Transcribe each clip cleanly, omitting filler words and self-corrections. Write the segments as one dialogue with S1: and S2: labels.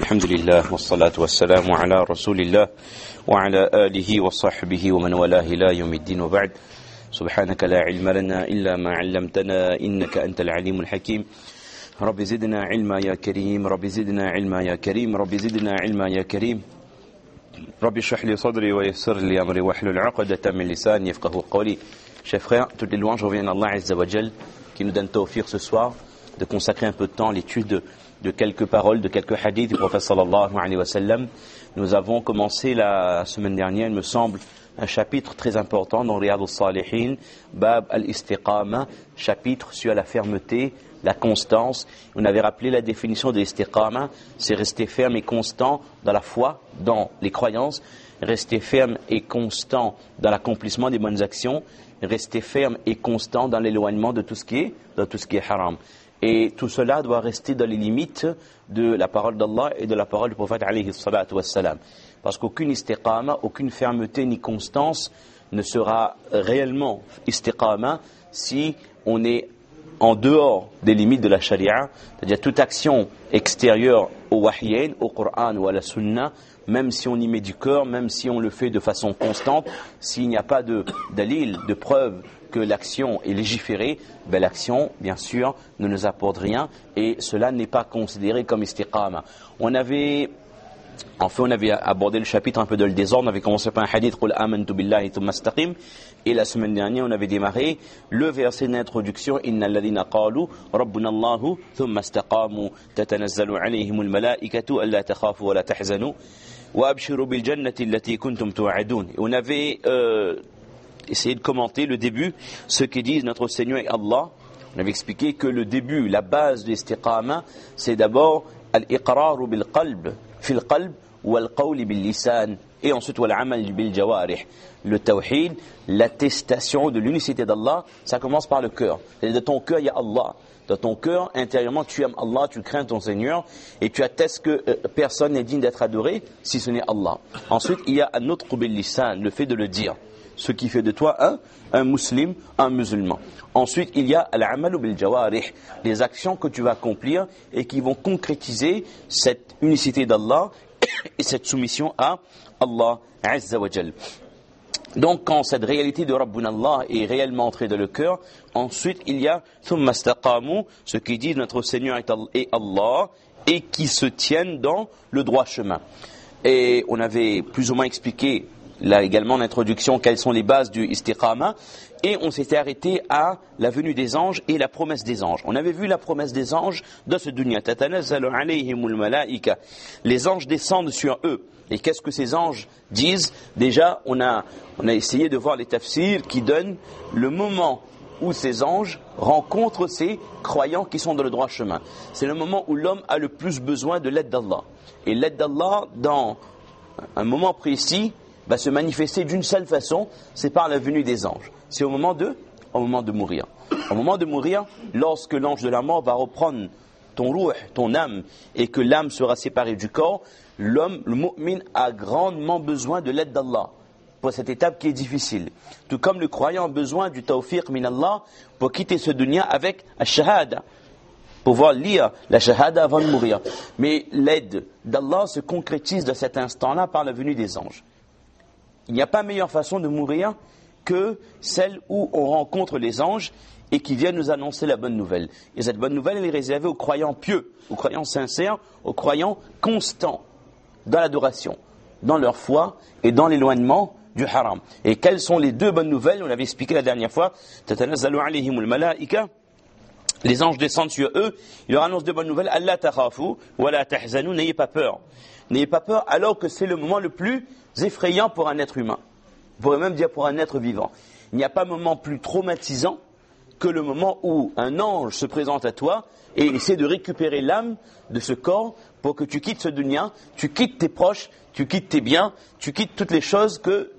S1: الحمد لله والصلاة والسلام على رسول الله وعلى آله وصحبه ومن والاه إلى يوم الدين وبعد سبحانك لا علم لنا إلا ما علمتنا إنك أنت العليم الحكيم رب زدنا علما يا كريم رب زدنا علما يا كريم رب زدنا علما يا كريم رب اشرح لي صدري ويسر لي أمري واحلل عقدة من لساني يفقهوا قولي. Chers frères, toutes les louanges reviennent à Allah Azza wa Jal qui nous donne tawfiq ce soir de consacrer un peu de temps à l'étude de quelques paroles, de quelques hadiths du prophète sallallahu alayhi wa sallam. Nous avons commencé la semaine dernière, il me semble, un chapitre très important dans Riyad al-Salihin, Bab al-Istiqama, chapitre sur la fermeté, la constance. On avait rappelé la définition de l'istiqama, c'est rester ferme et constant dans la foi, dans les croyances, rester ferme et constant dans l'accomplissement des bonnes actions, rester ferme et constant dans l'éloignement de tout ce qui est haram. Et tout cela doit rester dans les limites de la parole d'Allah et de la parole du prophète alayhi salatu wassalam. Parce qu'aucune istiqama, aucune fermeté ni constance ne sera réellement istiqama si on est en dehors des limites de la sharia, c'est-à-dire toute action extérieure au wahyin, au Coran ou à la sunna, même si on y met du cœur, même si on le fait de façon constante, s'il n'y a pas de dalil, de preuve que l'action est légiférée, ben l'action, bien sûr, ne nous apporte rien et cela n'est pas considéré comme istiqama. On avait abordé le chapitre un peu de le désordre, on avait commencé par un hadith « Qul amantu billahi thumma istaqim » et la semaine dernière on avait démarré le verset d'introduction « Inna alladhina qalu rabbuna Allahu thumma istaqamu tatanazzalu alayhimul malaikatu alla takhafu wa la tahzanu wa abshiru bil jannati allati kuntum tu'adun » et on avait essayer de commenter le début, ce que disent notre Seigneur et Allah. On avait expliqué que le début, la base de l'istiqama, c'est d'abord al-iqraru bil qalb, fil qalb, wal qawli bil lisan, et ensuite wal amal bil jawarih. Le tawhid, l'attestation de l'unicité d'Allah, ça commence par le cœur. Et de ton cœur, il y a Allah. Dans ton cœur, intérieurement, tu aimes Allah, tu crains ton Seigneur, et tu attestes que personne n'est digne d'être adoré si ce n'est Allah. Ensuite, il y a un autre bil lisan, le fait de le dire. Ce qui fait de toi un musulman, un musulman. Ensuite, il y a al-amalu bil jawarih, les actions que tu vas accomplir et qui vont concrétiser cette unicité d'Allah et cette soumission à Allah Azza wa Jal. Donc, quand cette réalité de Rabbuna Allah est réellement entrée dans le cœur, ensuite il y a thumma istaqamu, ce qui dit notre Seigneur et Allah, et qui se tiennent dans le droit chemin. Et on avait plus ou moins expliqué là également en introduction quelles sont les bases du istiqama et on s'était arrêté à la venue des anges et la promesse des anges. On avait vu la promesse des anges dans ce dunya. Tatanazzalu alayhimul malaika. Les anges descendent sur eux. Et qu'est-ce que ces anges disent? Déjà, on a essayé de voir les tafsirs qui donnent le moment où ces anges rencontrent ces croyants qui sont dans le droit chemin. C'est le moment où l'homme a le plus besoin de l'aide d'Allah. Et l'aide d'Allah, dans un moment précis, va se manifester d'une seule façon, c'est par la venue des anges. C'est au moment de mourir. Au moment de mourir, lorsque l'ange de la mort va reprendre ton ruh, ton âme, et que l'âme sera séparée du corps, l'homme, le mu'min, a grandement besoin de l'aide d'Allah pour cette étape qui est difficile. Tout comme le croyant a besoin du tawfiq min Allah pour quitter ce dunya avec ash-shahada, pouvoir lire la shahada avant de mourir. Mais l'aide d'Allah se concrétise de cet instant-là par la venue des anges. Il n'y a pas meilleure façon de mourir que celle où on rencontre les anges et qui viennent nous annoncer la bonne nouvelle. Et cette bonne nouvelle, elle est réservée aux croyants pieux, aux croyants sincères, aux croyants constants dans l'adoration, dans leur foi et dans l'éloignement du haram. Et quelles sont les deux bonnes nouvelles? On l'avait expliqué la dernière fois. Tatanazzalu alayhimul malaika. Les anges descendent sur eux, ils leur annoncent de bonnes nouvelles. Allah takhafu wa la tahzanu, n'ayez pas peur. N'ayez pas peur alors que c'est le moment le plus effrayant pour un être humain. On pourrait même dire pour un être vivant. Il n'y a pas un moment plus traumatisant que le moment où un ange se présente à toi et essaie de récupérer l'âme de ce corps pour que tu quittes ce dunya, tu quittes tes proches, tu quittes tes biens, tu quittes toutes les choses que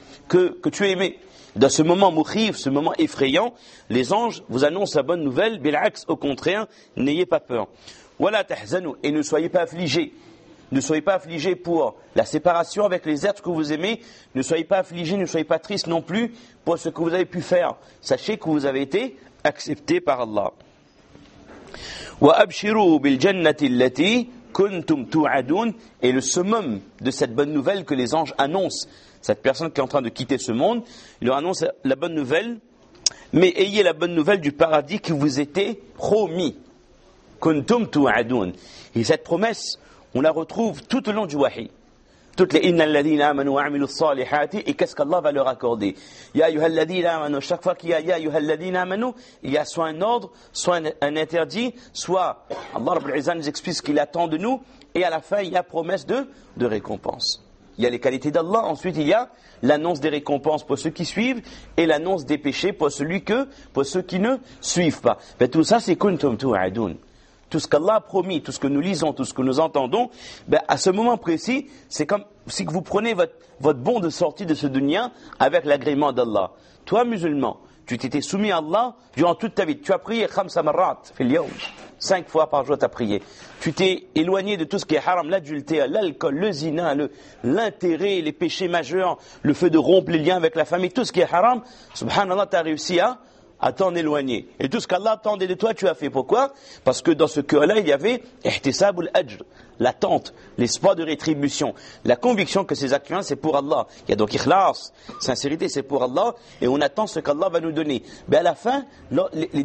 S1: tu aimais. Dans ce moment moukhif, ce moment effrayant, les anges vous annoncent la bonne nouvelle, bil'aks, au contraire, n'ayez pas peur. Wala tahzanu, et ne soyez pas affligés. Ne soyez pas affligés pour la séparation avec les êtres que vous aimez. Ne soyez pas affligés, ne soyez pas tristes non plus pour ce que vous avez pu faire. Sachez que vous avez été acceptés par Allah. Wa abshiru bil jannati allati kuntum tu'adun est le summum de cette bonne nouvelle que les anges annoncent. Cette personne qui est en train de quitter ce monde, il leur annonce la bonne nouvelle, mais ayez la bonne nouvelle du paradis qui vous était promis. Kuntum tu'adun. Et cette promesse, on la retrouve tout au long du wahi. Toutes les inna alladhina amanu wa amilu salihati, et qu'est-ce qu'Allah va leur accorder? Ya ayyuhalladhina amanu, chaque fois qu'il y a ya ayyuhalladhina amanu, il y a soit un ordre, soit un interdit, soit Allah Rabbul Izzah nous explique ce qu'il attend de nous, et à la fin il y a promesse de récompense. Il y a les qualités d'Allah, ensuite il y a l'annonce des récompenses pour ceux qui suivent et l'annonce des péchés pour ceux qui ne suivent pas. Mais tout ça c'est kuntum tu'adun. Tout ce qu'Allah a promis, tout ce que nous lisons, tout ce que nous entendons, à ce moment précis, c'est comme si vous prenez votre bon de sortie de ce dunya avec l'agrément d'Allah. Toi musulman, tu t'étais soumis à Allah durant toute ta vie. Tu as prié khamsa marrat fil yawm. 5 fois par jour tu as prié. Tu t'es éloigné de tout ce qui est haram, l'adultère, l'alcool, le zina, l'intérêt, les péchés majeurs, le fait de rompre les liens avec la famille, tout ce qui est haram, subhanallah, tu as réussi à t'en éloigner. Et tout ce qu'Allah attendait de toi, tu as fait. Pourquoi? Parce que dans ce cœur-là, il y avait ihtisabul ajr, l'attente, l'espoir de rétribution, la conviction que ces actions, c'est pour Allah. Il y a donc ikhlas, sincérité, c'est pour Allah, et on attend ce qu'Allah va nous donner. Mais à la fin, les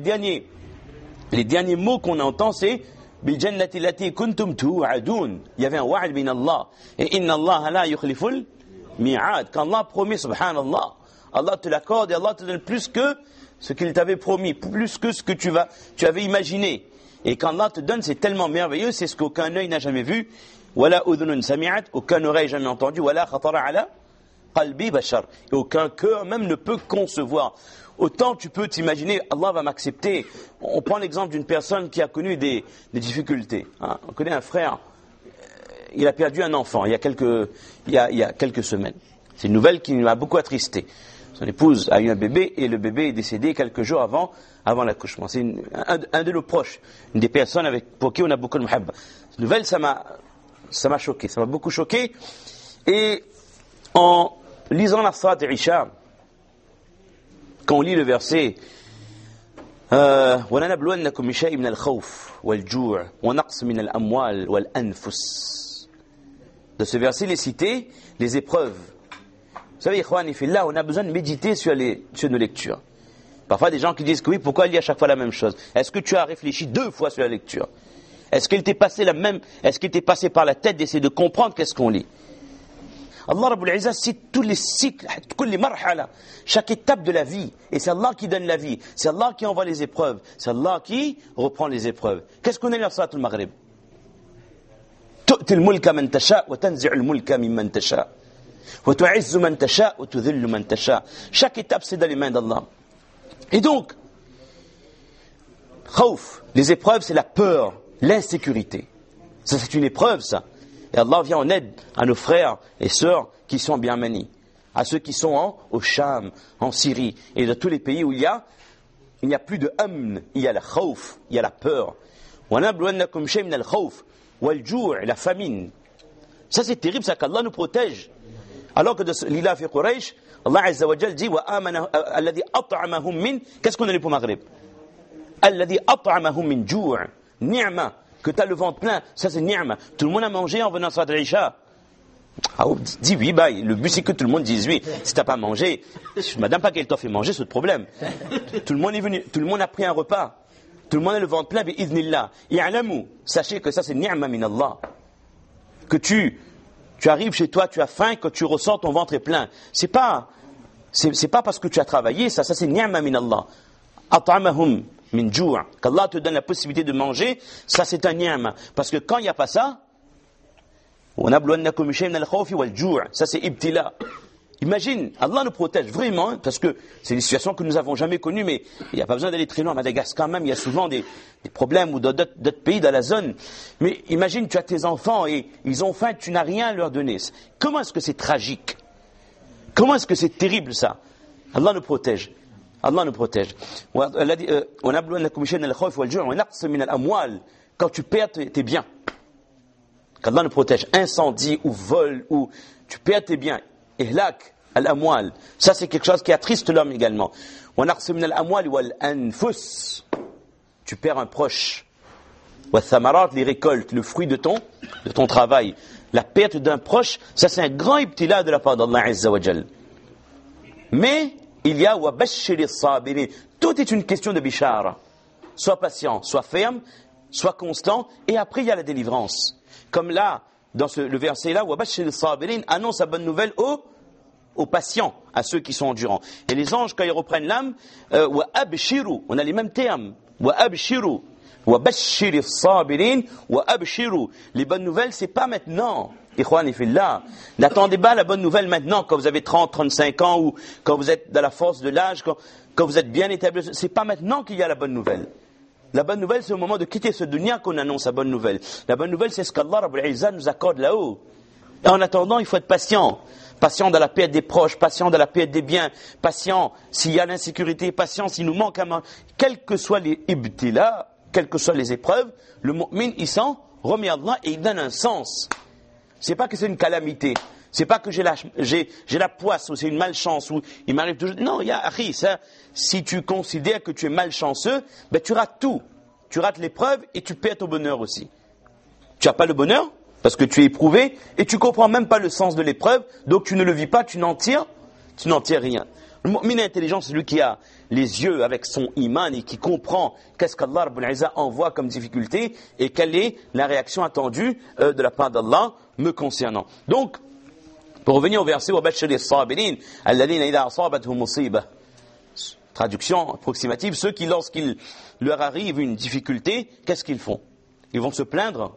S1: derniers mots qu'on entend, c'est Biljannati lati kuntum tu'adun. Il y avait un wa'ad min Allah. Et inna Allah la yukhliful mi'ad. Quand Allah promet, subhanallah, Allah te l'accorde et Allah te donne plus que ce qu'il t'avait promis, plus que ce que tu avais imaginé. Et quand Allah te donne, c'est tellement merveilleux, c'est ce qu'aucun œil n'a jamais vu. Wala udhunun sami'at, aucun oreille jamais entendu. Wala khatara ala qalbi bashar. Et aucun cœur même ne peut concevoir. Autant tu peux t'imaginer, Allah va m'accepter. On prend l'exemple d'une personne qui a connu des difficultés. On connaît un frère, il a perdu un enfant il y a quelques semaines. C'est une nouvelle qui m'a beaucoup attristé. Son épouse a eu un bébé et le bébé est décédé quelques jours avant l'accouchement. C'est un de nos proches, une des personnes pour qui on a beaucoup de muhabba. Cette nouvelle, ça m'a choqué, ça m'a beaucoup choqué. Et en lisant la Salat Isha, quand on lit le verset وَلَنَبْلُوَنَّكُمْ بِشَيْءٍ مِنَ الْخَوْفِ وَالْجُوعِ وَنَقْصٍ مِنَ الْأَمْوَالِ وَالْأَنفُسِ. De ce verset, il est cité les épreuves. Vous savez, ikhwani fillah, on a besoin de méditer sur nos lectures. Parfois, des gens qui disent que oui, pourquoi lire à chaque fois la même chose? Est-ce que tu as réfléchi 2 fois sur la lecture? Est-ce qu'il t'est passé par la tête d'essayer de comprendre qu'est-ce qu'on lit? Allah Rabbul Izzah cite tous les cycles, toutes les marhala, chaque étape de la vie. Et c'est Allah qui donne la vie. C'est Allah qui envoie les épreuves. C'est Allah qui reprend les épreuves. Qu'est-ce qu'on est dans Salat al-Maghrib? تؤتي الملك من تشاء وتنزع الملك ممن تشاء وتعز من تشاء وتذل من تشاء. Chaque étape c'est dans les mains d'Allah. Et donc, khawf, les épreuves c'est la peur, l'insécurité. Ça c'est une épreuve ça. Et Allah vient en aide à nos frères et sœurs qui sont en Birmanie, à ceux qui sont au Sham, en Syrie et dans tous les pays où il n'y a plus de amn, il y a la khawf, il y a la peur. وَنَبْلُوَنَّكُمْ شَيْءٍ مِنَ الْخَوْفِ وَالْجُوعِ, la famine. Ça c'est terrible, ça qu'Allah nous protège. Alors que de l'Ila fi Quraysh, Allah Azza wa Jal dit alladhi at'amahum min, qu'est-ce qu'on a lu pour Maghrib? Alladhi at'amahum min ju', ni'ma, que tu as le ventre plein, ça c'est ni'ma. Tout le monde a mangé en venant à Salat al-Isha. Dis oui, le but c'est que tout le monde dise oui. Si tu n'as pas mangé, madame pas qu'elle t'a fait manger, c'est le problème. Tout le monde est venu, tout le monde a pris un repas. Tout le monde a le ventre plein, bi'idhnillah. Ya'lamu, sachez que ça c'est ni'ma min Allah. Que tu arrives chez toi, tu as faim, que tu ressens ton ventre est plein. C'est pas parce que tu as travaillé, ça c'est ni'ma min Allah. At'amahum min ju', qu'Allah te donne la possibilité de manger, ça c'est un ni'ma. Parce que quand il n'y a pas ça, ça c'est ibtila. Imagine, Allah nous protège vraiment, parce que c'est des situations que nous n'avons jamais connues, mais il n'y a pas besoin d'aller très loin. À Madagascar même, il y a souvent des problèmes, ou d'autres pays dans la zone. Mais imagine, tu as tes enfants et ils ont faim, tu n'as rien à leur donner. Comment est-ce que c'est tragique? Comment est-ce que c'est terrible ça? Allah nous protège. Allah nous protège. Quand tu perds tes biens, qu'Allah nous protège, incendie ou vol, ou tu perds tes biens, ihlak al-amwal, ça c'est quelque chose qui attriste l'homme également. Tu perds un proche, Wa thamarat, les récoltes, le fruit de ton travail. La perte d'un proche, ça c'est un grand ibtila de la part d'Allah Azza wa Jal. Mais il y a wa bashshiri sabirin. Tout est une question de bishara. Sois patient, sois ferme, sois constant, et après il y a la délivrance. Comme là, dans le verset là, wa bashshiri sabirin annonce la bonne nouvelle aux patients, à ceux qui sont endurants. Et les anges, quand ils reprennent l'âme, wa abshiru, on a les mêmes termes. Wa abshiru. Wa bashshiri sabirin wa abshiru. Les bonnes nouvelles, c'est pas maintenant. Ikhwani fillah. N'attendez pas la bonne nouvelle maintenant, quand vous avez 30, 35 ans, ou quand vous êtes dans la force de l'âge, quand vous êtes bien établi. C'est pas maintenant qu'il y a la bonne nouvelle. La bonne nouvelle, c'est au moment de quitter ce dunya qu'on annonce la bonne nouvelle. La bonne nouvelle, c'est ce qu'Allah Rabbul Izzat nous accorde là-haut. Et en attendant, il faut être patient. Patient dans la perte des proches, patient dans la perte des biens, patient s'il y a l'insécurité, patient s'il nous manque un manque. Quels que soient les ibtila, quelles que soient les épreuves, le mu'min, il s'en remet à Allah et il donne un sens. C'est pas que c'est une calamité. C'est pas que j'ai la poisse ou c'est une malchance ou il m'arrive toujours. Non, il y a akhi, ça, si tu considères que tu es malchanceux, ben tu rates tout. Tu rates l'épreuve et tu perds ton bonheur aussi. Tu n'as pas le bonheur parce que tu es éprouvé et tu comprends même pas le sens de l'épreuve, donc tu ne le vis pas, tu n'en tires rien. Le mu'min intelligent, c'est celui qui a les yeux avec son iman et qui comprend qu'est-ce qu'Allah Rabbul Izzat envoie comme difficulté et quelle est la réaction attendue de la part d'Allah me concernant. Donc, pour revenir au verset wa bashshiri sabirin alladhina idha asabatuhum musibah. Traduction approximative, ceux qui lorsqu'il leur arrive une difficulté, qu'est-ce qu'ils font? Ils vont se plaindre,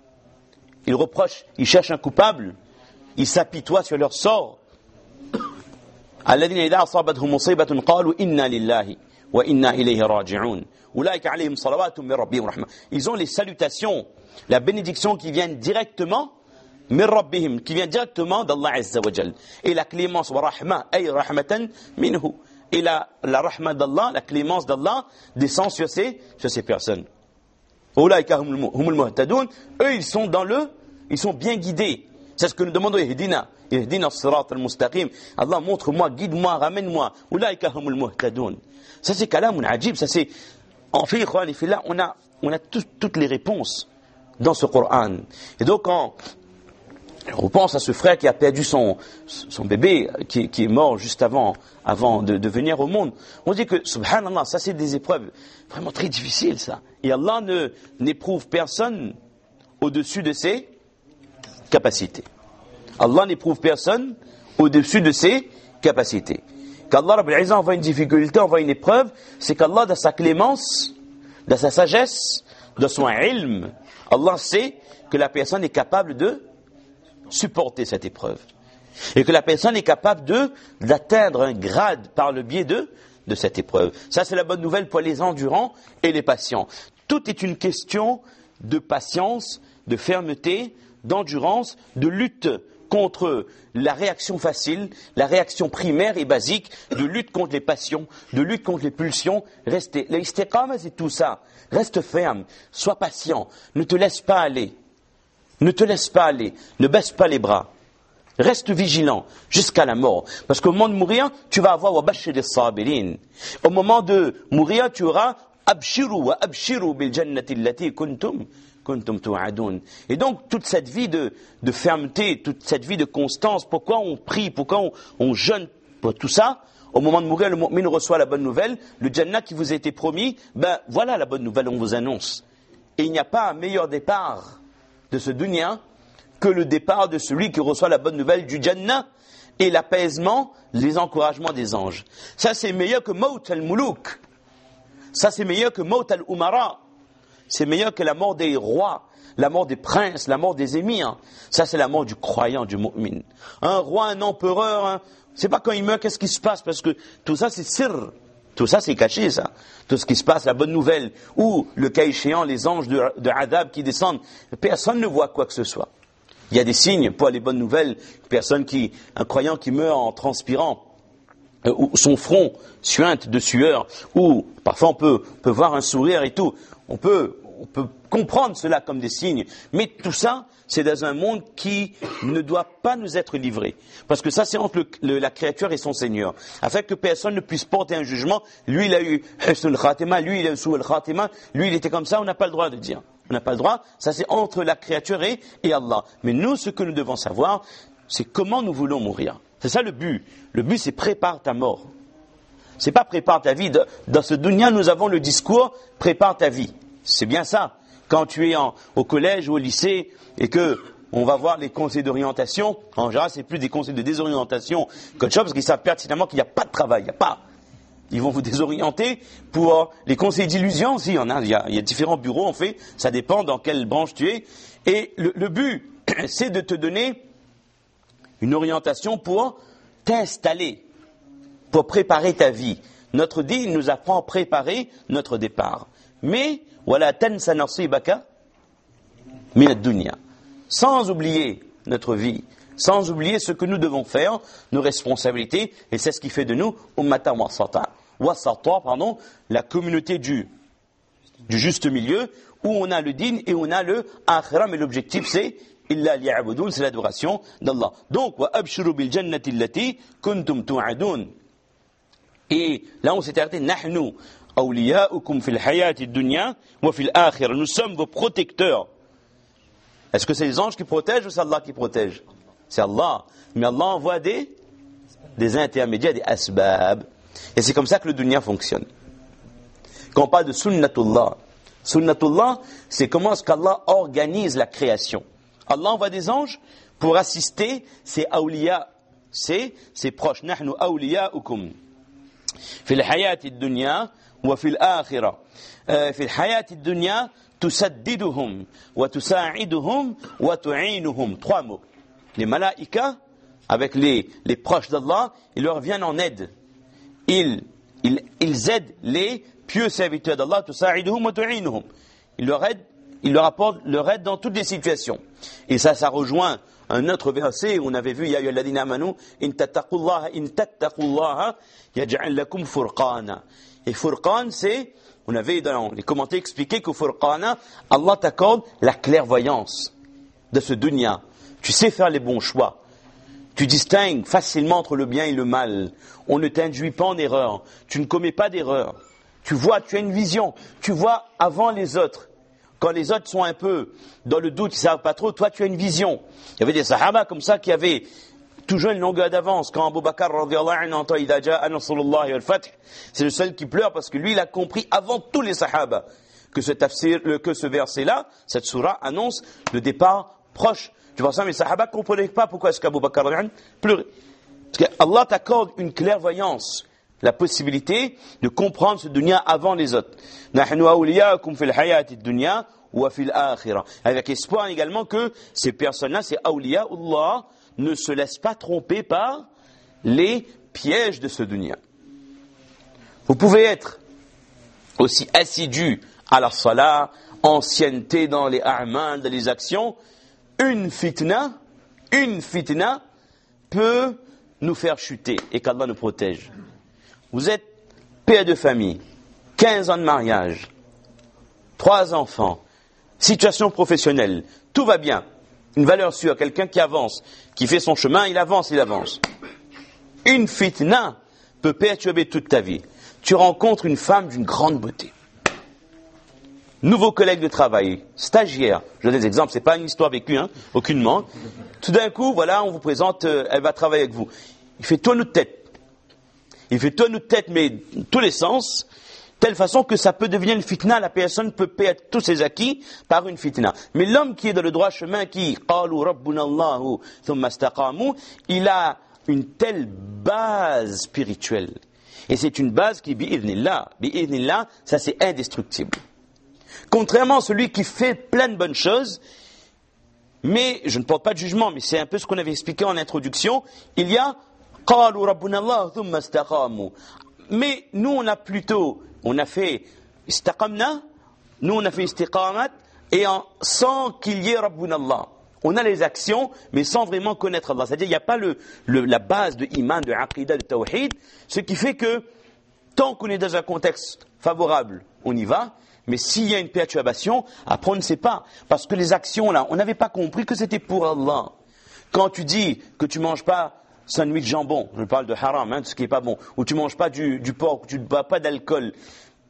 S1: ils reprochent, ils cherchent un coupable, ils s'apitoient sur leur sort. Alladhina idha asabatuhum musibatun qalu inna lillahi wa inna ilayhi raji'un. Ulaika alayhim salawatun min rabbihim rahmah. Ils ont les salutations, la bénédiction qui viennent directement min rabbihim, qui vient directement d'Allah Azza wa Jal. Et la clémence wa rahma ay rahmatan minhu. Et la rahma d'Allah, la clémence d'Allah descend sur ces personnes. Ulaika humul muhtadun. Eux, ils sont bien guidés. C'est ce que nous demandons. Ihdina as-sirat al-mustaqim. Allah, montre-moi, guide-moi, ramène-moi. Ulaika humul muhtadun. Ça c'est kalamun ajib. Ça c'est, en fait, ikhwani fillah, on a toutes les réponses dans ce Coran. Et donc, quand on pense à ce frère qui a perdu son bébé, qui est mort juste avant de venir au monde. On dit que, subhanallah, ça c'est des épreuves vraiment très difficiles, ça. Et Allah n'éprouve personne au-dessus de ses capacités. Allah n'éprouve personne au-dessus de ses capacités. Qu'Allah Rabbul Izzat envoie une difficulté, envoie une épreuve, c'est qu'Allah, dans sa clémence, dans sa sagesse, dans son ilm, Allah sait que la personne est capable de supporter cette épreuve. Et que la personne est capable d'atteindre un grade par le biais de cette épreuve. Ça, c'est la bonne nouvelle pour les endurants et les patients. Tout est une question de patience, de fermeté, d'endurance, de lutte contre la réaction facile, la réaction primaire et basique, de lutte contre les passions, de lutte contre les pulsions. L'istiqama, c'est tout ça. Reste ferme, sois patient, ne te laisse pas aller. Ne te laisse pas aller, ne baisse pas les bras. Reste vigilant jusqu'à la mort. Parce qu'au moment de mourir, tu vas avoir wa bashshiri sabirin. Au moment de mourir, tu auras abshiru wa abshiru bil jannati allati kuntum tu'adun. Et donc, toute cette vie de fermeté, toute cette vie de constance, pourquoi on prie, pourquoi on jeûne pour tout ça? Au moment de mourir, le mu'min reçoit la bonne nouvelle, le jannah qui vous a été promis, ben voilà la bonne nouvelle, on vous annonce. Et il n'y a pas un meilleur départ de ce dunya que le départ de celui qui reçoit la bonne nouvelle du Jannah et l'apaisement, les encouragements des anges. Ça c'est meilleur que Maut al-Muluk. Ça c'est meilleur que Maut al-Umara. C'est meilleur que la mort des rois, la mort des princes, la mort des émirs. Ça c'est la mort du croyant, du mu'min. Un roi, un empereur, c'est pas quand il meurt qu'est-ce qui se passe, parce que tout ça c'est sirr. Tout ça, c'est caché, ça. Tout ce qui se passe, la bonne nouvelle, ou le cas échéant, les anges de Adab qui descendent, personne ne voit quoi que ce soit. Il y a des signes pour les bonnes nouvelles, un croyant qui meurt en transpirant, ou son front suinte de sueur, ou parfois on peut voir un sourire et tout. On peut comprendre cela comme des signes, mais tout ça, c'est dans un monde qui ne doit pas nous être livré. Parce que ça, c'est entre la créature et son Seigneur. Afin que personne ne puisse porter un jugement. Lui, il a eu Husnul Khatima, lui, il a eu Su'ul Khatima, lui, il était comme ça, on n'a pas le droit de dire. on n'a pas le droit. Ça, c'est entre la créature et Allah. Mais nous, ce que nous devons savoir, c'est comment nous voulons mourir. C'est ça le but. Le but, c'est prépare ta mort. C'est pas prépare ta vie. Dans ce dunya, nous avons le discours prépare ta vie. C'est bien ça. Quand tu es au collège ou au lycée et que on va voir les conseils d'orientation, en général, c'est plus des conseils de désorientation qu'autre chose, parce qu'ils savent pertinemment qu'il n'y a pas de travail, il n'y a pas. Ils vont vous désorienter. Pour les conseils d'illusion aussi, il y a différents bureaux, en fait, ça dépend dans quelle branche tu es. Et le but, c'est de te donner une orientation pour t'installer, pour préparer ta vie. Notre dîn nous apprend à préparer notre départ. Mais, wala tansa nasibaka min ad-dunya. Sans oublier notre vie, sans oublier ce que nous devons faire, nos responsabilités, et c'est ce qui fait de nous ummatan wasata, la communauté du juste milieu, où on a le dîn et on a le akhira, mais l'objectif c'est illa liya'budun, c'est l'adoration d'Allah. Donc wa abshiru bil jannati allati kuntum tu'adun. Et là on s'est arrêté, nahnu awliya'ukum fil hayati dunya wa fil akhirah. Nous sommes vos protecteurs. Est-ce que c'est les anges qui protègent ou c'est Allah qui protège? C'est Allah. Mais Allah envoie des intermédiaires, des asbab. Et c'est comme ça que le dunya fonctionne. Quand on parle de sunnatullah, c'est comment est-ce qu'Allah organise la création. Allah envoie des anges pour assister ses awliya, ses proches. Nahnu awliya'ukum fil hayati dunya wa fil akhirah. Fil hayati dunya tusaddiduhum wa tusa'iduhum wa tu'inuhum. 3 mots. Les malaïkas, avec les proches d'Allah, ils leur viennent en aide. Ils aident les pieux serviteurs d'Allah, tusa'iduhum wa tu'inuhum. Ils leur apportent leur aide dans toutes les situations. Et ça rejoint un autre verset où on avait vu, ya ayyuhalladhina amanu, in tattaqullaha yaj'al lakum furqana. Et furqan, c'est, on avait dans les commentaires expliqué que Furqana, Allah t'accorde la clairvoyance de ce dunya. Tu sais faire les bons choix. Tu distingues facilement entre le bien et le mal. On ne t'induit pas en erreur. Tu ne commets pas d'erreur. Tu vois, tu as une vision. Tu vois avant les autres. Quand les autres sont un peu dans le doute, ils ne savent pas trop, toi tu as une vision. Il y avait des sahaba comme ça qui avaient toujours une longueur d'avance. Quand Abu Bakr radiyallahu anhu entend Idha ja'a nasrullahi wal fath, c'est le seul qui pleure parce que lui il a compris avant tous les sahaba que ce verset-là, cette sourate annonce le départ proche. Tu vois ça, mais les sahaba ne comprenaient pas pourquoi est-ce qu'Abu Bakr radiyallahu anhu pleurait. Parce qu'Allah t'accorde une clairvoyance, la possibilité de comprendre ce dunya avant les autres. Nahnu awliya'ukum fil hayati dunya wa fil akhirah. Avec espoir également que ces personnes-là, ces awliya'ullah, ne se laisse pas tromper par les pièges de ce dunya. Vous pouvez être aussi assidu à la salat, ancienneté dans les a'mal, dans les actions. Une fitna peut nous faire chuter et qu'Allah nous protège. Vous êtes père de famille, 15 ans de mariage, 3 enfants, situation professionnelle, tout va bien. Une valeur sûre, quelqu'un qui avance, qui fait son chemin, il avance. Une fitna peut perturber toute ta vie. Tu rencontres une femme d'une grande beauté. Nouveau collègue de travail, stagiaire, je donne des exemples, c'est pas une histoire vécue, aucunement. Tout d'un coup, voilà, on vous présente, elle va travailler avec vous. Il fait tourner de tête. Mais tous les sens, telle façon que ça peut devenir une fitna, la personne peut perdre tous ses acquis par une fitna. Mais l'homme qui est dans le droit chemin, il a une telle base spirituelle. Et c'est une base qui, bi'idhnillah, ça c'est indestructible. Contrairement à celui qui fait plein de bonnes choses, mais je ne porte pas de jugement, mais c'est un peu ce qu'on avait expliqué en introduction, il y a mais nous on a fait istaqamna, nous on a fait istiqamat, et sans qu'il y ait Rabbuna Allah. On a les actions, mais sans vraiment connaître Allah. C'est-à-dire, il n'y a pas la base de iman, de aqidah, de tawhid, ce qui fait que, tant qu'on est dans un contexte favorable, on y va, mais s'il y a une perturbation, après on ne sait pas. Parce que les actions là, on n'avait pas compris que c'était pour Allah. Quand tu dis que tu manges pas sandwich jambon, je parle de haram, de ce qui est pas bon, ou tu manges pas du porc, ou tu ne bois pas d'alcool,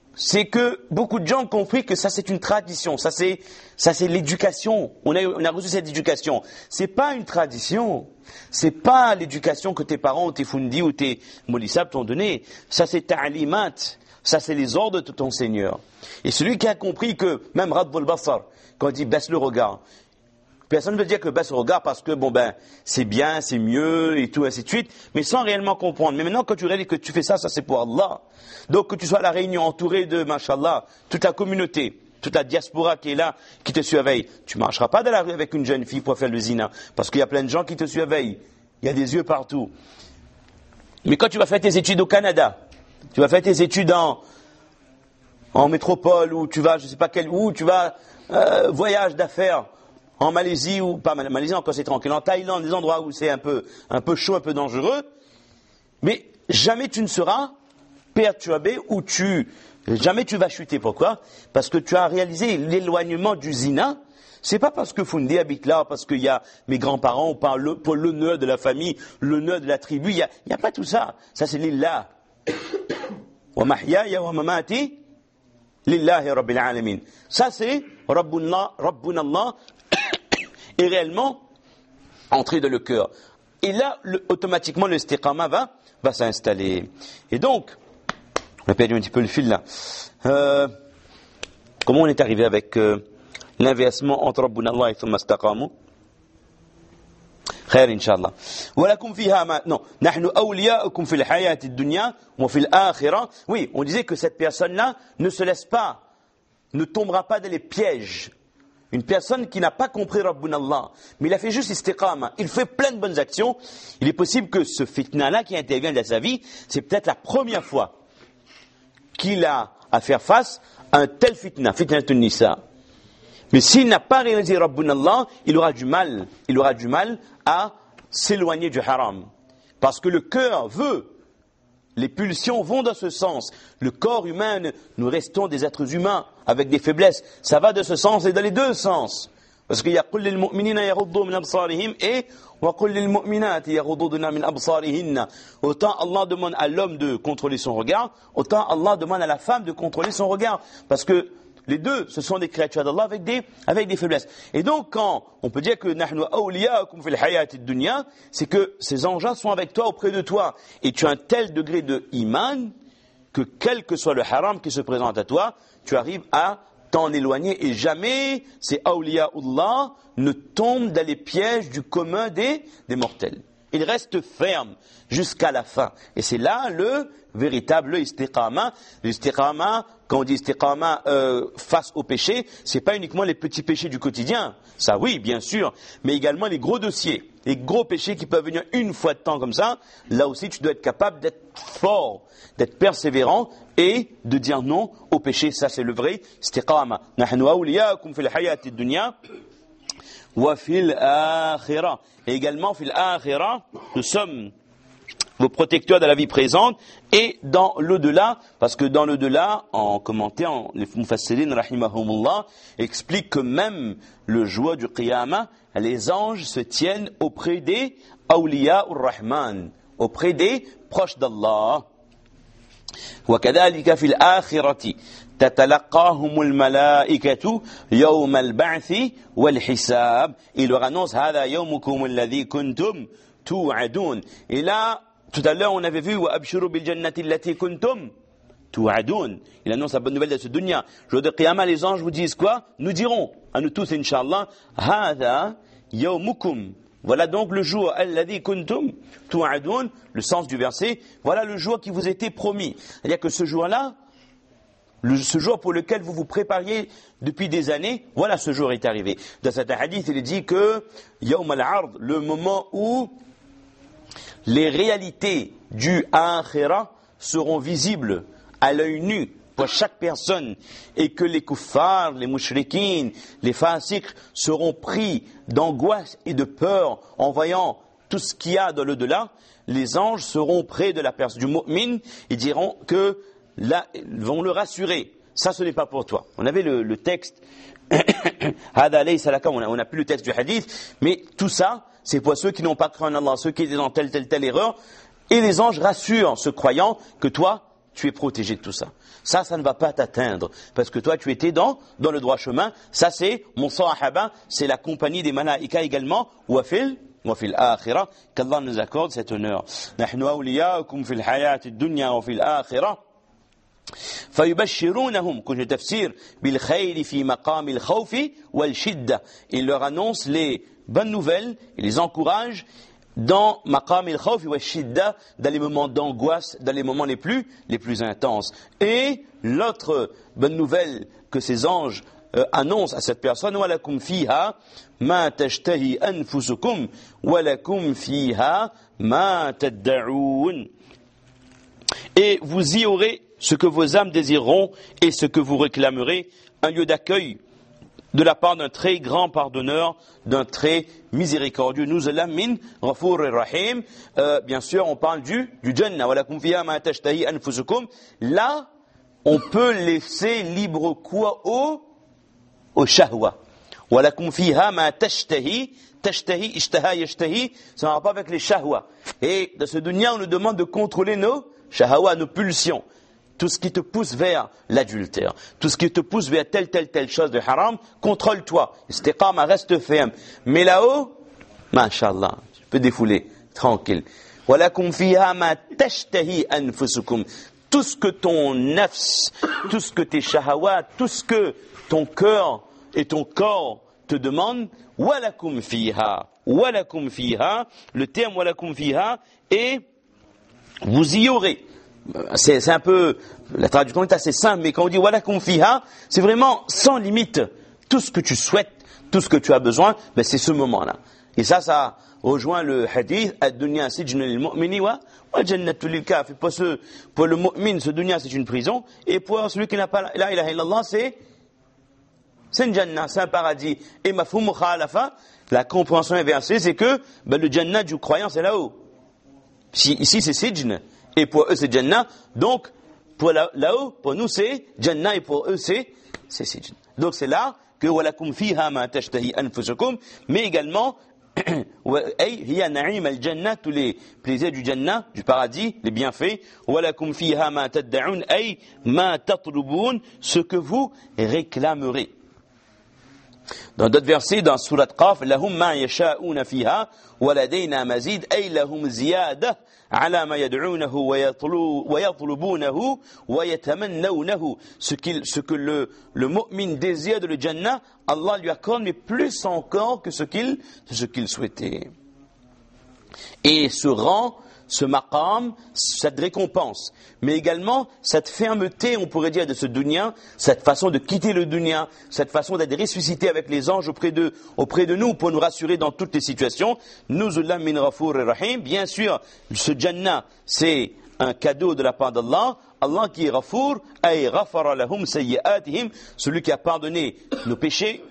S1: c'est que beaucoup de gens ont compris que ça c'est une tradition, ça c'est l'éducation. On a reçu cette éducation. C'est pas une tradition. C'est pas l'éducation que tes parents ou tes fundi ou tes molissab t'ont donné. Ça c'est ta'alimat. Ça c'est les ordres de ton Seigneur. Et celui qui a compris que même Radbul Basar, quand il dit baisse le regard, personne ne veut dire que baisse le regard parce que c'est bien, c'est mieux et tout ainsi de suite, mais sans réellement comprendre. Mais maintenant quand tu réalises que tu fais ça, ça c'est pour Allah. Donc que tu sois à la réunion entouré de, mashallah, toute la communauté, toute la diaspora qui est là, qui te surveille. Tu ne marcheras pas dans la rue avec une jeune fille pour faire le zina, parce qu'il y a plein de gens qui te surveillent. Il y a des yeux partout. Mais quand tu vas faire tes études au Canada, tu vas faire tes études en métropole, ou tu vas, je sais pas où tu vas, voyage d'affaires, en Malaisie, ou pas Malaisie encore c'est tranquille, en Thaïlande, des endroits où c'est un peu chaud, un peu dangereux, mais jamais tu ne seras perturbé ou jamais tu vas chuter. Pourquoi? Parce que tu as réalisé l'éloignement du zina. C'est pas parce que Fundi habite là, parce qu'il y a mes grands-parents, ou pour l'honneur de la famille, l'honneur de la tribu, il y a pas tout ça. Ça c'est lillah. Wa mahyaya wa mamati lillahi rabbil alamin. Ça c'est Rabbuna Allah est réellement entré dans le cœur. Et là, automatiquement, le istiqama va s'installer. Et donc, on a perdu un petit peu le fil là. Comment on est arrivé avec l'inversement entre Rabbuna Allah et Thumma istaqamu? خير إن شاء الله. ولكم فيها ما non نحن أولياؤكم في الحياة الدنيا وفي الآخرة. Oui, on disait que cette personne-là ne tombera pas dans les pièges. Une personne qui n'a pas compris Rabbuna Allah, mais il a fait juste istiqama, il fait plein de bonnes actions, il est possible que ce fitna-là qui intervient dans sa vie, c'est peut-être la première fois qu'il a à faire face à un tel fitnatun nisa. Mais s'il n'a pas réalisé Rabbuna Allah, il aura du mal à s'éloigner du haram. Parce que le cœur veut, les pulsions vont dans ce sens. Le corps humain, nous restons des êtres humains avec des faiblesses. Ça va de ce sens et dans les deux sens. Parce qu'il y a قُلْ لِلْمُؤْمِنِينَ يَغُضُّوا مِنْ أَبْصَارِهِمْ et وَقُلْ لِلْمُؤْمِنَاتِ يَغُضُّضْنَ مِنْ أَبْصَارِهِنَّ. Autant Allah demande à l'homme de contrôler son regard, autant Allah demande à la femme de contrôler son regard. Parce que les deux, ce sont des créatures d'Allah avec des faiblesses. Et donc, quand on peut dire que nahnu awliya'ukum fil hayati dunya, c'est que ces engins sont avec toi, auprès de toi. Et tu as un tel degré de iman que quel que soit le haram qui se présente à toi, tu arrives à t'en éloigner. Et jamais ces awliya'ullah ne tombent dans les pièges du commun des mortels. Ils restent fermes jusqu'à la fin. Et c'est là le véritable istiqama. L'istiqama, quand on dit istiqama face au péché, c'est pas uniquement les petits péchés du quotidien. Ça oui, bien sûr, mais également les gros dossiers, les gros péchés qui peuvent venir une fois de temps comme ça. Là aussi, tu dois être capable d'être fort, d'être persévérant et de dire non au péché. Ça, c'est le vrai istiqama. Nahnu awliya'ukum fil hayati dunya wa fil akhirah. Et également fil akhirah, nous sommes vos protecteurs de la vie présente et dans l'au-delà, parce que dans l'au-delà, en commentaire, les Mufassirin rahimahumullah expliquent que même le jour du Qiyamah, les anges se tiennent auprès des awliya ur-Rahman, auprès des proches d'Allah. وكذلك في الآخرة تتلقاهم الملائكة يوم البعث والحساب. Il leur annonce هذا يومكم الذي كنتم توعدون. Et là, tout à l'heure, on avait vu وَأَبْشِرُوا بِالْجَنَّةِ الَّتِي كُنْتُمْ تُوعَدُونَ. Il annonce la bonne nouvelle de ce dunya. Jour de Qiyamah, les anges vous disent quoi? Nous dirons à nous tous, Inch'Allah, هَذَا يَوْمُكُمْ. Voilà donc le jour الَّذِي كُنْتُمْ تُوعَدُونَ. Le sens du verset, voilà le jour qui vous était promis. C'est-à-dire que ce jour-là, ce jour pour lequel vous vous prépariez depuis des années, voilà, ce jour est arrivé. Dans cet hadith, il est dit que يَوْمَ الْعَرْض, le moment où les réalités du akhira seront visibles à l'œil nu pour chaque personne et que les kuffars, les mushrikines, les fasiqs seront pris d'angoisse et de peur en voyant tout ce qu'il y a dans l'au-delà. Les anges seront près de la personne du mu'min et diront que là, ils vont le rassurer. Ça, ce n'est pas pour toi. On avait le texte, on n'a plus le texte du hadith, mais tout ça, c'est pour ceux qui n'ont pas cru en Allah, ceux qui étaient dans telle erreur. Et les anges rassurent ce croyant que toi, tu es protégé de tout ça. Ça ne va pas t'atteindre, parce que toi, tu étais dans le droit chemin. Ça, c'est mon sahaba, c'est la compagnie des malaïka également, wa fil akhirah, qu'Allah nous accorde cet honneur. Nahnu awliya'ukum fil hayati dunya wa fil akhirah. فيبشرونهم كن تفسير بالخير في مقام الخوف والشدة. Il leur annonce les bonnes nouvelles, il les encourage dans maqam al-khawf wa shidda, dans les moments d'angoisse, dans les moments les plus intenses. Et l'autre bonne nouvelle que ces anges annoncent à cette personne, wa lakum fiha ma tashtahi anfusukum wa lakum fiha ma tad'un. Et vous y aurez ce que vos âmes désireront et ce que vous réclamerez, un lieu d'accueil de la part d'un très grand pardonneur, d'un très miséricordieux. Nuzulan min Ghafurir Rahim. Bien sûr, on parle du Jannah. Walakum fiha ma tashtahi anfusukum. Là, on peut laisser libre cours au shahwa. Walakum fiha ma tashtahi. Tashtahi, ishtaha, yashtahi. Ça n'a pas avec les shahwa. Et dans ce dunya, on nous demande de contrôler nos shahwa, nos pulsions. Tout ce qui te pousse vers l'adultère, tout ce qui te pousse vers telle chose de haram, contrôle-toi. Istiqama, reste ferme. Mais là-haut, mashallah, tu peux défouler, tranquille. Walakum fiha ma tashtahi anfusukum. Tout ce que ton nafs, tout ce que tes shahawat, tout ce que ton cœur et ton corps te demandent, walakum fiha. Walakum fiha, le terme walakum fiha, et vous y aurez. C'est un peu, la traduction est assez simple, mais quand on dit walakum fiha, c'est vraiment sans limite. Tout ce que tu souhaites, tout ce que tu as besoin, ben c'est ce moment-là. Et ça rejoint le hadith, ad-dunya sijnun lil mu'mini wa jannatu lil kafir. Pour le mu'min, ce dunya c'est une prison, et pour celui qui n'a pas la ilaha illallah, c'est une jannah, c'est un paradis. Et mafhum mukhalafa, la compréhension inversée, c'est que le jannah du croyant c'est là-haut. Ici c'est sijn. Et pour eux c'est Jannah, donc pour là-haut, pour nous c'est Jannah et pour eux c'est Sijn. Donc c'est là que walakum fiha ma tashtahi anfusukum, mais également hiya na'im al-jannah, tous les plaisirs du Jannah, du paradis, les bienfaits. Walakum fiha ma tad'un, ay ma tatlubun, ce que vous réclamerez. Dans d'autres versets, dans Surat Qaf, lahum ma yasha'una fiha wa ladayna mazid, ay lahum ziyada ala ma yad'unahu wa yatlubunahu wa yatamannawnahu. Ce que le mu'min désire de le Jannah, Allah lui accorde, mais plus encore que ce qu'il souhaitait. Et ce rang, ce maqam, cette récompense, mais également cette fermeté, on pourrait dire, de ce dunya, cette façon de quitter le dunya, cette façon d'être ressuscité avec les anges auprès de nous pour nous rassurer dans toutes les situations. Nuzulan min Ghafurir Rahim. Bien sûr, ce Jannah, c'est un cadeau de la part d'Allah. Allah qui est Ghafour, ay ghafara lahum sayyi'atihim, celui qui a pardonné nos péchés.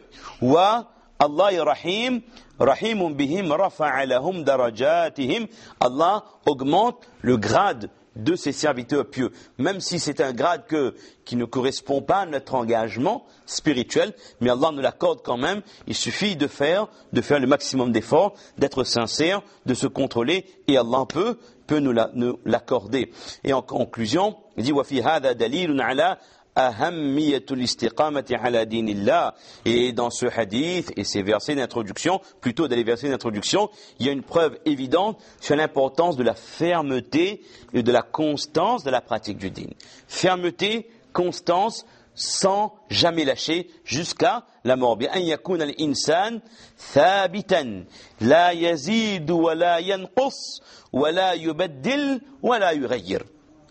S1: Wa Allah est Rahim, Rahimun bihim rafa'a lahum darajatihim. Allah augmente le grade de ses serviteurs pieux, même si c'est un grade qui ne correspond pas à notre engagement spirituel, mais Allah nous l'accorde quand même. Il suffit de faire le maximum d'efforts, d'être sincère, de se contrôler, et Allah peut nous l'accorder. Et en conclusion, il dit wa fi hadha dalilun ala ahammiyatul istiqamati ala dinillah. Et dans ce hadith et ces versets d'introduction, plutôt dans les versets d'introduction, il y a une preuve évidente sur l'importance de la fermeté et de la constance de la pratique du din. Fermeté, constance, sans jamais lâcher jusqu'à la mort. Bi an yakuna al-insan thabitan la yazid wa la yanqus wa la yubaddil wa la yughayyir.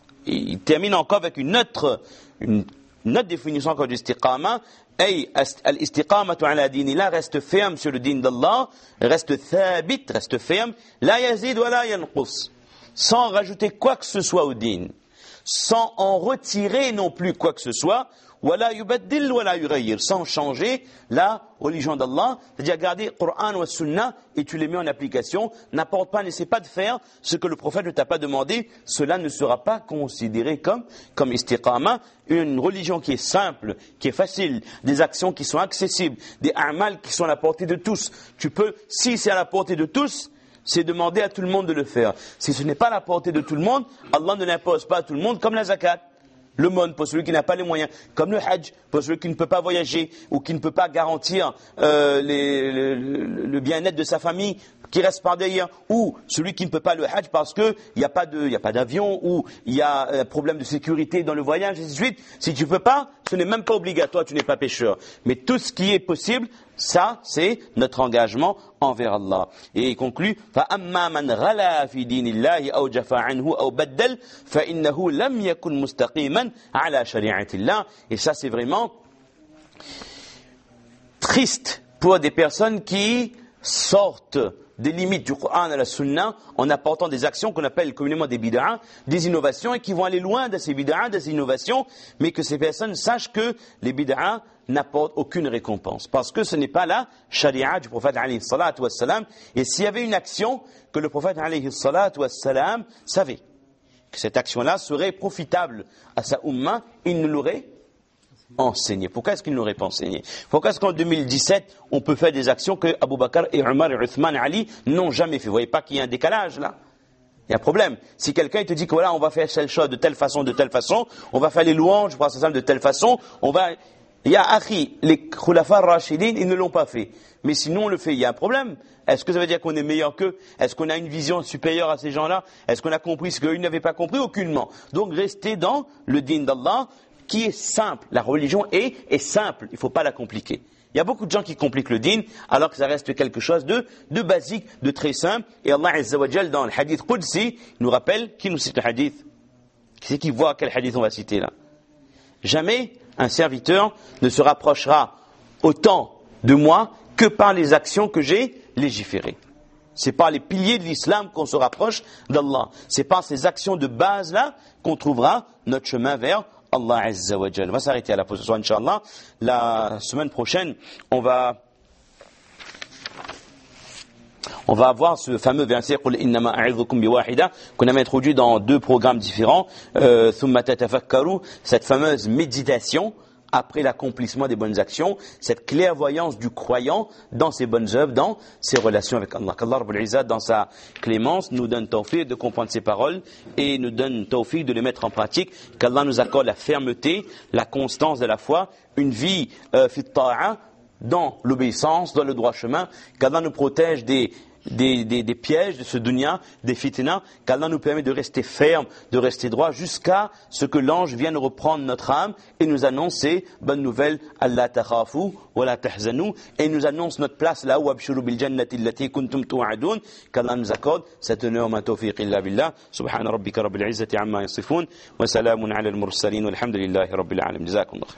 S1: Il termine encore avec une autre définition encore d'istiqama. Ay al-istiqamatu ala dinillah, reste ferme sur le din d'Allah, reste thabit, reste ferme, la yazid wa la yanqus, sans rajouter quoi que ce soit au din, sans en retirer non plus quoi que ce soit, wala yubaddil wala yughayyir, sans changer la religion d'Allah, c'est-à-dire garder Coran ou Sunna et tu les mets en application, n'apporte pas, n'essaie pas de faire ce que le prophète ne t'a pas demandé, cela ne sera pas considéré comme istiqama. Une religion qui est simple, qui est facile, des actions qui sont accessibles, des a'mal qui sont à la portée de tous. Si c'est à la portée de tous, c'est demander à tout le monde de le faire. Si ce n'est pas la portée de tout le monde, Allah ne l'impose pas à tout le monde, comme la zakat. Le monde pour celui qui n'a pas les moyens, comme le hajj pour celui qui ne peut pas voyager ou qui ne peut pas garantir le bien-être de sa famille qui reste par derrière, ou celui qui ne peut pas le hajj parce qu'il n'y a pas d'avion ou il y a un problème de sécurité dans le voyage, et ainsi de suite. Si tu ne peux pas, ce n'est même pas obligatoire, tu n'es pas pécheur. Mais tout ce qui est possible, ça, c'est notre engagement envers Allah. Et il conclut, فَأَمَّا مَنْ غَلَا فِي دِينِ اللَّهِ أَوْ جَفَى عَنْهُ أَوْ بَدَّلْ فَإِنَّهُ لَمْ يَكُنْ مُسْتَقِيمًا عَلَى شَرِيعَةِ اللَّهِ. Et ça, c'est vraiment triste pour des personnes qui sortent des limites du Coran à la Sunna en apportant des actions qu'on appelle communément des bid'a, des innovations, et qui vont aller loin de ces bid'a, de ces innovations, mais que ces personnes sachent que les bid'a n'apportent aucune récompense. Parce que ce n'est pas la charia du prophète alayhi salatu wassalam. Et s'il y avait une action que le prophète alayhi salatu wassalam savait que cette action-là serait profitable à sa umma, il ne l'aurait enseigné. Pourquoi est-ce qu'il ne l'aurait pas enseigné? Pourquoi est-ce qu'en 2017, on peut faire des actions que Abu Bakr et Omar et Uthman et Ali n'ont jamais fait? Vous voyez pas qu'il y a un décalage là? Il y a un problème. Si quelqu'un te dit que voilà, on va faire telle chose de telle façon, on va faire les louanges du prophète de telle façon, il y a Akhi, les Khulafa Rashidin, ils ne l'ont pas fait. Mais sinon on le fait, il y a un problème. Est-ce que ça veut dire qu'on est meilleur qu'eux? Est-ce qu'on a une vision supérieure à ces gens-là? Est-ce qu'on a compris ce qu'eux n'avaient pas compris? Aucunement. Donc restez dans le din d'Allah, qui est simple. La religion est simple, il ne faut pas la compliquer. Il y a beaucoup de gens qui compliquent le din, alors que ça reste quelque chose de basique, de très simple. Et Allah Azza wa Jal, dans le hadith Qudsi, nous rappelle, qui nous cite le hadith? Qui c'est qui voit quel hadith on va citer là? Jamais un serviteur ne se rapprochera autant de moi que par les actions que j'ai légiférées. C'est par les piliers de l'islam qu'on se rapproche d'Allah. C'est par ces actions de base là qu'on trouvera notre chemin vers Allah Azza wa Jal. On va s'arrêter à la pause ce soir, Inch'Allah. La semaine prochaine, on va avoir ce fameux verset قُلْ إِنَّمَا أَعِظُكُمْ بِوَاحِدَةٍ qu'on avait introduit dans 2 programmes différents. ثُمَّ تَتَفَكَّرُوا, cette fameuse méditation après l'accomplissement des bonnes actions, cette clairvoyance du croyant dans ses bonnes œuvres, dans ses relations avec Allah. Qu'Allah Rabbul Izzat, dans sa clémence, nous donne tawfiq de comprendre ses paroles et nous donne tawfiq de les mettre en pratique. Qu'Allah nous accorde la fermeté, la constance de la foi, une vie fit ta'a, dans l'obéissance, dans le droit chemin. Qu'Allah nous protège des pièges de ce dunya, des fitna, qu'Allah nous permet de rester ferme, de rester droit jusqu'à ce que l'ange vienne reprendre notre âme et nous annonce ces bonnes nouvelles, Allah takhafu wa la tahzanu, et nous annonce notre place là où abshiru bil jannati allati kuntum tu'adun. Qu'Allah nous accorde cet honneur, ma tawfiq illa billah. Subhana rabbika rabbil izzati amma yasifun wa salamun ala al mursalin walhamdulillahi rabbil alamin. Jazakumullah.